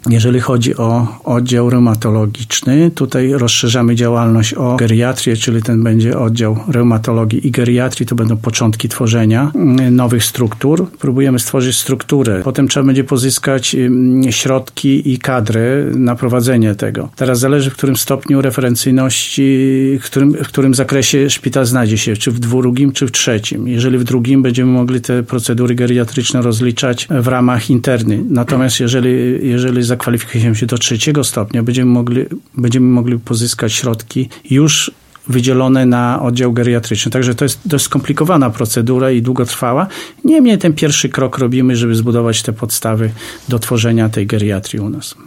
Jeżeli chodzi o oddział reumatologiczny, tutaj rozszerzamy działalność o geriatrię, czyli ten będzie oddział reumatologii i geriatrii, to będą początki tworzenia nowych struktur. Próbujemy stworzyć strukturę. Potem trzeba będzie pozyskać środki i kadry na prowadzenie tego. Teraz zależy, w którym stopniu referencyjności, w którym zakresie szpital znajdzie się, czy w drugim, czy w trzecim. Jeżeli w drugim, będziemy mogli te procedury geriatryczne rozliczać w ramach interny. Natomiast jeżeli zakwalifikujemy się do trzeciego stopnia, będziemy mogli pozyskać środki już wydzielone na oddział geriatryczny. Także to jest dość skomplikowana procedura i długotrwała. Niemniej ten pierwszy krok robimy, żeby zbudować te podstawy do tworzenia tej geriatrii u nas.